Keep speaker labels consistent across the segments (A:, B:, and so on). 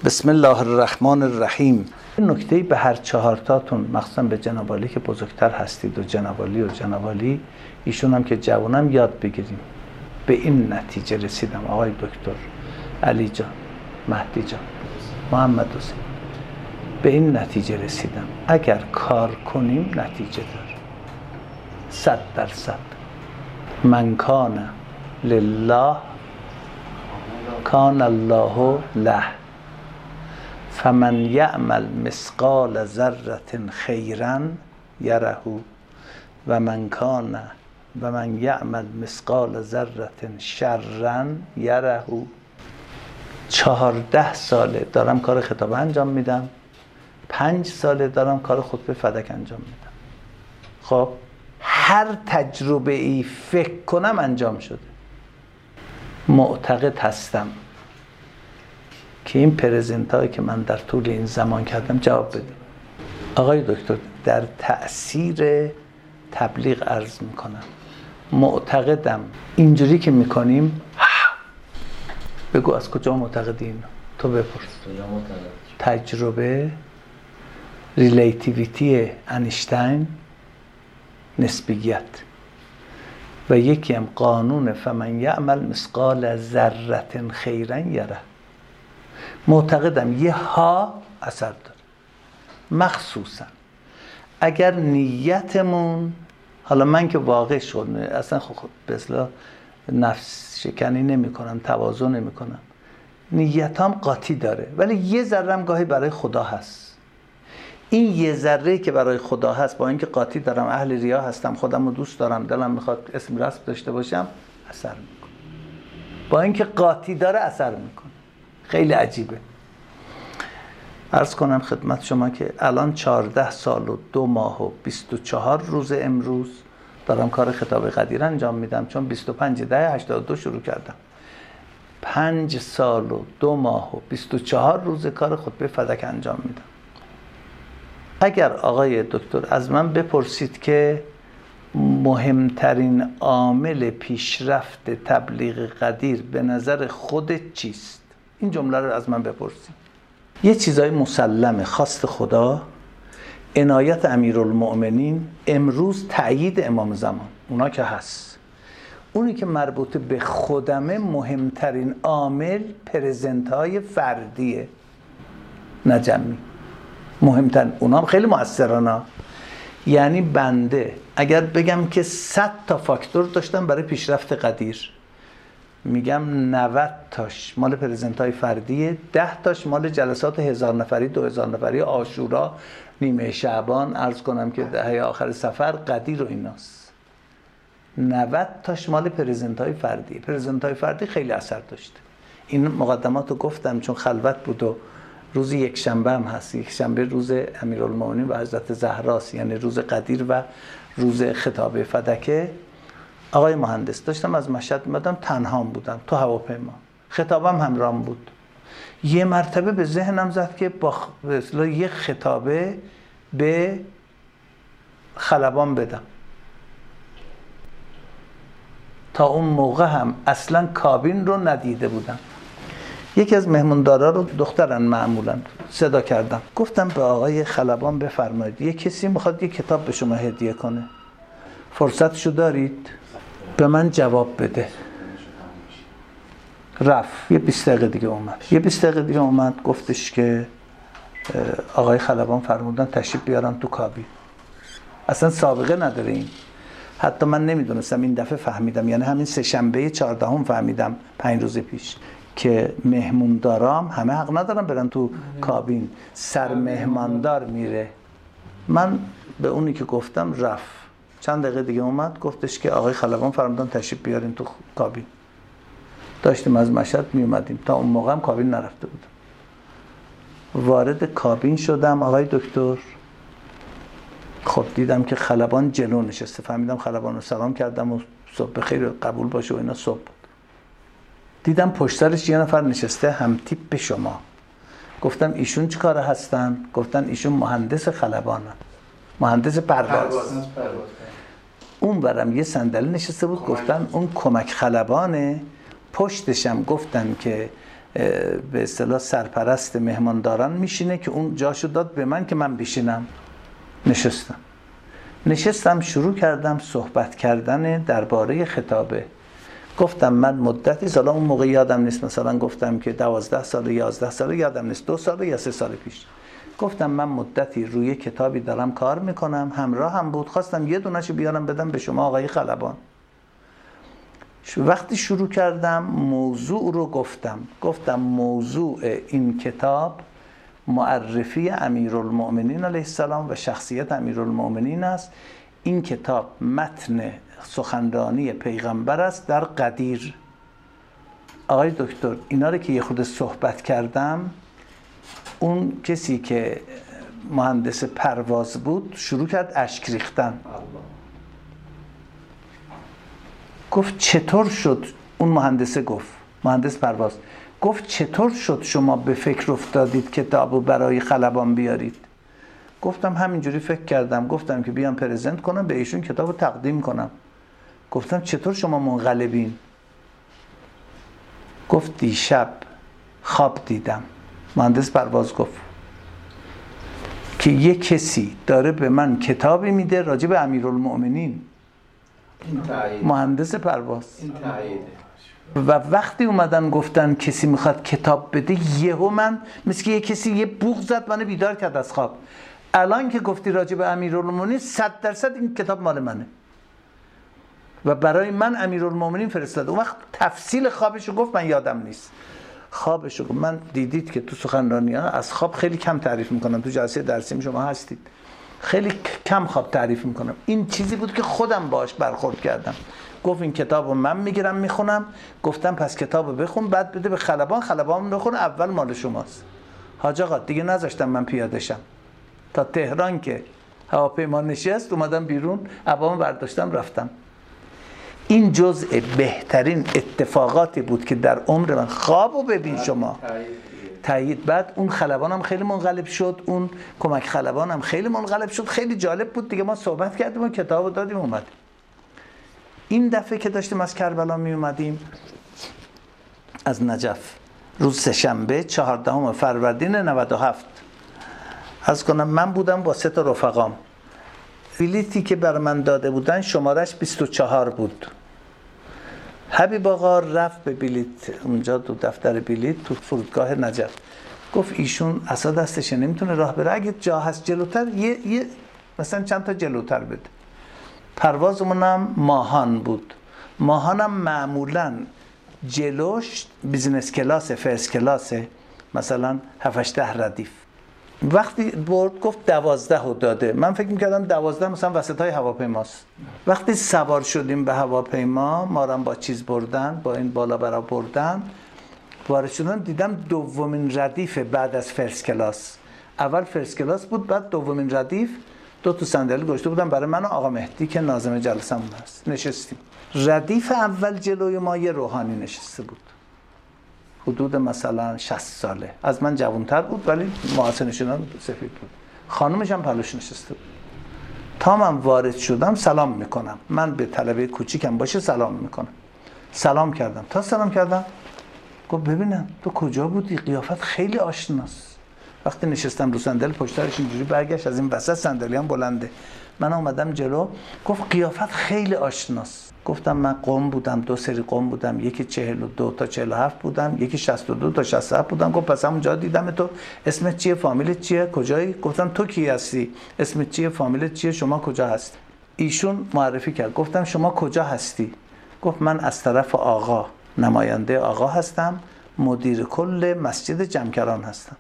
A: بسم الله الرحمن الرحیم. نکته به هر چهارتاتون، مخصوصا به جناب عالی که بزرگتر هستید و جناب عالی ایشون هم که جوانم، یاد بگیریم. به این نتیجه رسیدم آقای دکتر علی جان، مهدی جان، محمد حسین، به این نتیجه رسیدم اگر کار کنیم نتیجه داره 100%. من کان لله کان الله له، فمن یعمل مثقال ذره خیرا یره و من یعمل مثقال ذره شرا یره. 14 ساله دارم کار خطابه انجام میدم، 5 ساله دارم کار خطبه فدک انجام میدم. خب هر تجربه ای فکر کنم انجام شده. معتقد هستم که این پرزنت هایی که من در طول این زمان کردم جواب بده. آقای دکتر، در تأثیر تبلیغ عرض میکنم، معتقدم اینجوری که میکنیم. بگو از کجا معتقدین؟ تو بپرس. تجربه، ریلیتیویتی انیشتین، نسبیت، و یکی هم قانون فمن یعمل مثقال ذره خیرا یره. معتقدم یه ها اثر داره، مخصوصا اگر نیتمون، حالا من که واقع شد اصلا خود به اصطلاح نفس شکنی نمی کنم، تواضع نمی کنم، نیتام قاطی داره، ولی یه ذره هم گاهی برای خدا هست. این یه ذره که برای خدا هست، با اینکه قاطی دارم، اهل ریا هستم، خودم رو دوست دارم، دلم میخواد اسم رسم داشته باشم، اثر میکنه. با اینکه قاطی داره اثر میکنه. خیلی عجیبه. عرض کنم خدمت شما که الان 14 سال و 2 ماه و 24 روز امروز دارم کار خطاب قدیر انجام میدم، چون 25/10/82 شروع کردم. 5 سال و 2 ماه و 24 روز کار خطبه فدک انجام میدم. اگر آقای دکتر از من بپرسید که مهمترین عامل پیشرفت تبلیغ قدیر به نظر خودت چیست؟ این جمله رو از من بپرسید. یه چیزای مسلمه، خواست خدا، عنایت امیرالمؤمنین، امروز تأیید امام زمان، اونا که هست. اونی که مربوط به خودمه، مهمترین عامل پرزنت های فردیه، نه جمعی. مهمترین، اونا هم خیلی مؤثرانه. یعنی بنده اگر بگم که 100 تا فاکتور داشتم برای پیشرفت قدیر، میگم 90 تاش مال پرزنت های فردیه، 10 تاش مال جلسات 1000 نفری، 2000 نفری، عاشورا، نیمه شعبان، عرض کنم که دهه آخر سفر، قدیر و ایناست. 90 تاش مال پرزنت های فردیه. پرزنت های فردی خیلی اثر داشته. این مقدمات رو گفتم چون خلوت بود و روز یک شنبه هم هست. یک شنبه روز امیرالمومنین و حضرت زهراست، یعنی روز قدیر و روز خطاب فدکه. آقای مهندس، داشتم از مشهد میادم، تنهام بودم تو هواپیما، خطابم همراهم بود. یه مرتبه به ذهنم زد که با یه خطابه به خلبان بدم. تا اون موقع هم اصلا کابین رو ندیده بودم. یکی از مهموندارا رو، دخترن معمولا، صدا کردم، گفتم به آقای خلبان بفرمایید یه کسی میخواد یه کتاب به شما هدیه کنه، فرصتشو دارید؟ به من جواب بده. رفت. یه 20 دقیقه دیگه اومد. گفتش که آقای خلبان فرمودن تشریف بیارن تو کابین. اصلا سابقه نداره این. حتی من نمیدونستم، این دفعه فهمیدم، یعنی همین سه شنبه 14 فهمیدم 5 روز پیش که مهموندارام همه حق ندارن برن تو کابین، سر مهماندار میره. من به اونی که گفتم رفت. چند دقیقه دیگه اومد، گفتش که آقای خلبان فرمودن تشریف بیارین تو کابین. داشتیم از مشهد می اومدیم، تا اون موقع هم کابین نرفته بودم. وارد کابین شدم آقای دکتر، خب دیدم که خلبان جلو نشسته. فهمیدم خلبان رو سلام کردم و صبح بخیر قبول باشه و اینا. صبح بود. دیدم پشت سرش یه نفر نشسته هم تیپ به شما. گفتم ایشون چی کاره هستن؟ گفتن ایشون مهندس خلبانن، مهندس پرواز. اون برم یه صندلی نشسته بود، گفتن اون کمک خلبانه. پشتشم گفتن که به اصطلاح سرپرست مهمانداران میشینه که اون جاشو داد به من که من بشینم. نشستم شروع کردم صحبت کردن درباره خطابه. گفتم من مدتی سالا، اون موقع یادم نیست، مثلا گفتم که 12 سال 11 سال یادم نیست، 2 سال یا 3 سال پیش گفتم من مدتی روی کتابی دارم کار میکنم، همراه هم بود، خواستم یه دونه‌شو بیارم بدم به شما آقای خلبان. وقتی شروع کردم موضوع رو گفتم موضوع این کتاب معرفی امیرالمؤمنین علیه السلام و شخصیت امیرالمؤمنین است. این کتاب متن سخنرانی پیغمبر است در قدیر. آقای دکتر اینا رو که یه خود صحبت کردم، اون کسی که مهندس پرواز بود شروع کرد اشک ریختن. گفت چطور شد؟ اون مهندس پرواز گفت چطور شد شما به فکر افتادید کتابو برای خلبان بیارید؟ گفتم همینجوری فکر کردم، گفتم که بیام پرزنت کنم به ایشون کتابو تقدیم کنم. گفتم چطور شما منقلبین؟ گفت دیشب خواب دیدم. مهندس پرواز گفت که یک کسی داره به من کتابی میده راجع به امیرالمؤمنین. مهندس پرواز. و وقتی اومدن گفتن کسی میخواد کتاب بده، یهو من مثل که یه کسی یه بوق زد منو بیدار کرد از خواب. الان که گفتی راجع به امیرالمؤمنین 100% این کتاب مال منه و برای من امیرالمؤمنین فرستاده. اون وقت تفصیل خوابشو گفت، من یادم نیست خوابشو گفت. من دیدید که تو سخنرانی‌ها از خواب خیلی کم تعریف میکنم، تو جلسه درسیم شما هستید، خیلی کم خواب تعریف میکنم. این چیزی بود که خودم باهاش برخورد کردم. گفت این کتابو من میگیرم میخونم. گفتم پس کتابو بخون بعد بده به خلبان، خلبان بخون، اول مال شماست. حاج آقا دیگه نذاشتم من پیاده شم تا تهران که هواپیما نشست، اومدم بیرون، عبامو برداشتم رفتم. این جزء بهترین اتفاقاتی بود که در عمر من. خوابو ببین شما. تایید. بعد اون خلبانم خیلی منقلب شد، اون کمک خلبانم خیلی منقلب شد، خیلی جالب بود دیگه. ما صحبت کردیم و کتابو دادیم اومد. این دفعه که داشتیم از کربلا می اومدیم از نجف، روز سه‌شنبه 14 فروردین 97 از کنم، من بودم با 3 تا رفقام. بلیتی که بر من داده بودن شمارش 24 بود. حبیب آقا رفت به بلیت اونجا تو دفتر بلیت تو فرودگاه نجف، گفت ایشون عصا دستشه نمیتونه راه بره، اگه جا هست جلوتر یه مثلا چند تا جلوتر بده. پروازمونم ماهان بود. ماهانم معمولا جلوش بیزنس کلاس، فرست کلاسه، مثلا 7-8 ردیف. وقتی برد گفت 12 رو داده. من فکر میکردم 12 مثلا وسط های هواپیماست. وقتی سوار شدیم به هواپیما، ما رو با چیز بردن، با این بالا برا بردن، وارد شدن دیدم دومین ردیف بعد از فرست کلاس. اول فرست کلاس بود، بعد دومین ردیف. 2 تا صندلی گذاشته بودم برای من و آقا مهدی که ناظم جلسمون هست. نشستیم. ردیف اول جلوی ما یه روحانی نشسته بود، حدود مثلا 60 ساله، از من جوانتر بود ولی معاصر نشونان سفید بود. خانومش هم پلوش نشسته بود. تا من وارد شدم سلام میکنم، من به طلبه کوچیکم باشه سلام میکنم. سلام کردم. تا سلام کردم گفت ببینم تو کجا بودی؟ قیافت خیلی آشناست. وقتی نشستم رو صندلی پشتش اینجوری برگشت، از این وسط صندلی هم بلنده، من اومدم جلو، گفت قیافت خیلی آشناست. گفتم من قم بودم، 2 سری قم بودم، یکی 42 تا 47 بودم، یکی 62 تا 67 بودم. گفت پس همونجا دیدم تو. اسمت چیه؟ فامیلت چیه؟ کجایی؟ گفتم تو کی هستی؟ اسمت چیه؟ فامیلت چیه؟ شما کجا هستی؟ ایشون معرفی کرد. گفتم شما کجا هستی؟ گفت من از طرف آقا، نماینده آقا هستم، مدیر کل مسجد جمکران هستم.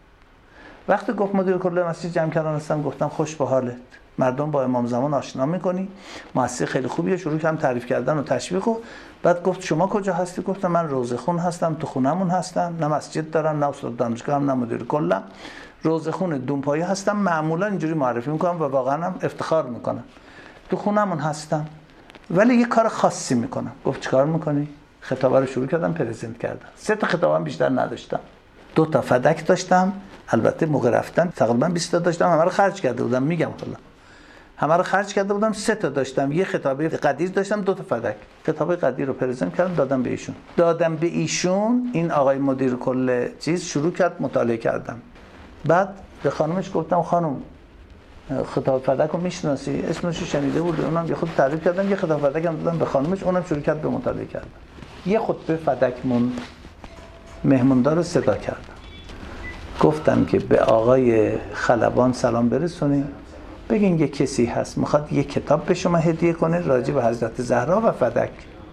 A: وقتی گفت مدیر کل مسجد جمکران هستم، گفتم خوش به حالت، مردم با امام زمان آشنا میکنی، مؤسسه خیلی خوبیه. شروع کردم تعریف کردن و تشویق. و بعد گفت شما کجا هستی؟ گفتم من روضه‌خون هستم، تو خونمون هستم، نه مسجد دارم، نه استاد دانشگاه هم، نه مدیر کلم، روضه‌خون دونپایه هستم. معمولا اینجوری معرفی میکنم و واقعا هم افتخار میکنم. تو خونمون هستم ولی یه کار خاصی میکنم. گفت چیکار میکنی؟ خطابه رو شروع کردم پرزنت کردم. 3 تا خطابم بیشتر نداشتم. 2 تا فدک داشتم، البته موقع رفتن تقریبا 20 تا داشتم، همه رو خرج کرده بودم، میگم حالا همه رو خرج کرده بودم، 3 تا داشتم، یه خطابه قدیر داشتم، 2 تا فدک. خطابه قدیر رو پرزنت کردم دادم به ایشون. این آقای مدیر کل چیز شروع کرد مطالعه کردم. بعد به خانمش گفتم خانم خطاب فدک رو میشناسی؟ اسمش رو شنیده بود. اونم یه خود تعریف کردم، یه خطاب فدک هم دادم به خانمش، اونم شروع کرد به مطالعه کردن. یه خطبه فدک مهموندار رو صدا کردم، گفتم که به آقای خلبان سلام برسونید، بگین یه کسی هست میخواد یه کتاب به شما هدیه کنه راجع به حضرت زهرا و فدک.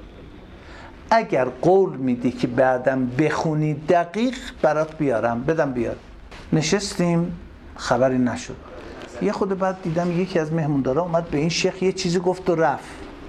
A: اگر قول میدی که بعدم بخونی دقیق برات بیارم، بدم بیار. نشستیم، خبری نشد. یه خود بعد دیدم یکی از مهموندارا اومد به این شیخ یه چیزی گفت و رفت.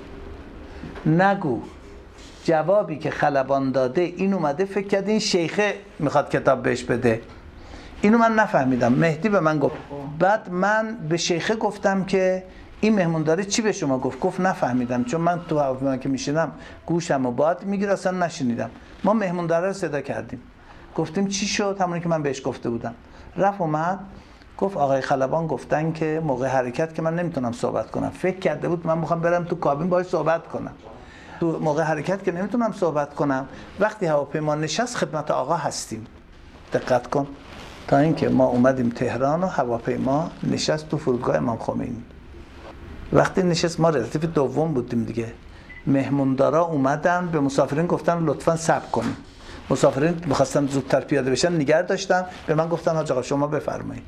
A: نگو جوابی که خلبان داده این اومده فکر کرد این شیخه میخواد کتاب بهش بده. اینو من نفهمیدم. مهدی به من گفت. بعد من به شیخه گفتم که این مهمونداره چی به شما گفت؟ گفت نفهمیدم، چون من تو هواپیما که میشینم گوشمو باد میگیره، اصلا نشنیدم. ما مهمونداره رو صدا کردیم، گفتیم چی شد؟ همونی که من بهش گفته بودم. رفت اومد گفت آقای خلبان گفتن که موقع حرکت که من نمیتونم صحبت کنم. فکر کرده بود من میخوام برم تو کابین باهاش صحبت کنم. تو موقع حرکت که نمیتونم صحبت کنم، وقتی هواپیما نشست خدمت آقا هستیم. دقت کن. تا اینکه ما اومدیم تهران و هواپیما نشست تو فرودگاه امام خمینی. وقتی نشست ما ردیف دوم بودیم دیگه. مهموندارا اومدن به مسافرین گفتن لطفاً صبر کنید. مسافرین می‌خواستن زودتر پیاده بشن، نگه داشتن. به من گفتن حاج آقا شما بفرمایید.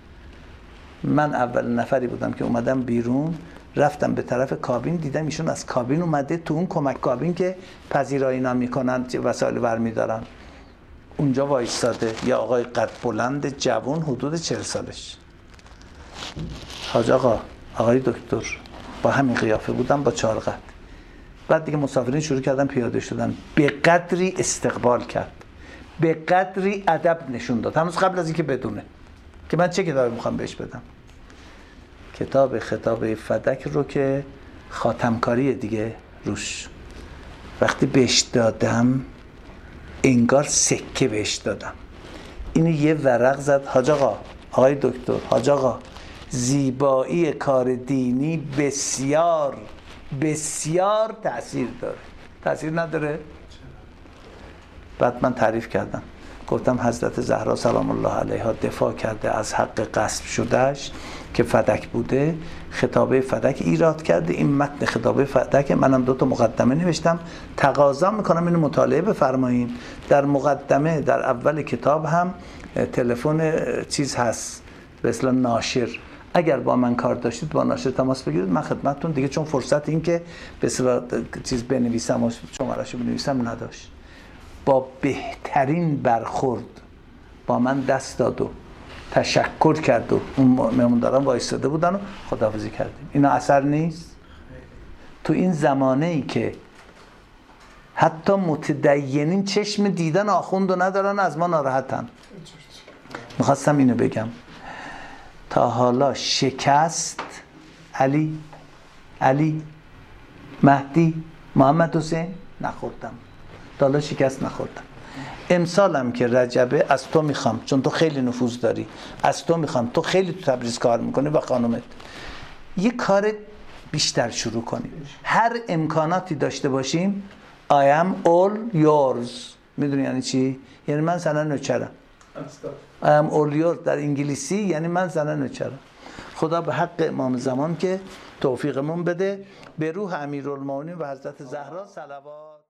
A: من اول نفری بودم که اومدم بیرون، رفتم به طرف کابین، دیدم ایشون از کابین اومده تو اون کمک کابین که پذیرایی اینا میکنن، وسایل برمیدارن. اونجا وایستاده یه آقای قد بلند جوان حدود 40 سالش. حاج آقا، آقای دکتر، با همین قیافه بودم با 4 قد. بعد دیگه مسافرین شروع کردن پیاده شدن. به قدری استقبال کرد، به قدری ادب نشون داد، هنوز قبل از اینکه بدونه که من چه کتابی میخوام بهش بدم. کتاب خطاب فدک رو که خاتمکاری دیگه روش. وقتی بهش دادم انگار سکه بهش دادم. اینو یه ورق زد. حاج آقا، آقای دکتر، حاج آقا، زیبایی کار دینی بسیار بسیار تأثیر داره. تأثیر نداره؟ بعد من تعریف کردم، گفتم حضرت زهرا سلام الله علیها دفاع کرده از حق غصب شدهش که فدک بوده، خطابه فدک ایراد کرده. این متن خطابه فدک منم 2 تا مقدمه نوشتم، تقاضا میکنم اینو مطالعه بفرمایید. در مقدمه در اول کتاب هم تلفن چیز هست به اصطلاح ناشر، اگر با من کار داشتید با ناشر تماس بگیرید، من خدمتتون دیگه، چون فرصت این که به اصطلاح چیز بنویسم و شماره‌شو بنویسم نداشت. با بهترین برخورد با من دست داد و تشکر کرد و اون مهمونداران وایستاده بودن و خداحافظی کردیم. اینا اثر نیست؟ تو این زمانه ای که حتی متدینین چشم دیدن آخوند رو ندارن، از ما ناراحتن. میخواستم اینو بگم. تا حالا شکست علی، مهدی، محمد حسین نخوردم. تا حالا شکست نخوردم. امسالم که رجبه از تو میخوام، چون تو خیلی نفوذ داری، از تو میخوام، تو خیلی تو تبریز کار میکنی و خانومت، یه کار بیشتر شروع کنیم. هر امکاناتی داشته باشیم. I am all yours. میدونی یعنی چی؟ یعنی من زن نوچرم. I am all yours در انگلیسی یعنی من زن نوچرم. خدا به حق امام زمان که توفیقمون بده. به روح امیرالمومنین و حضرت زهرا صلوات.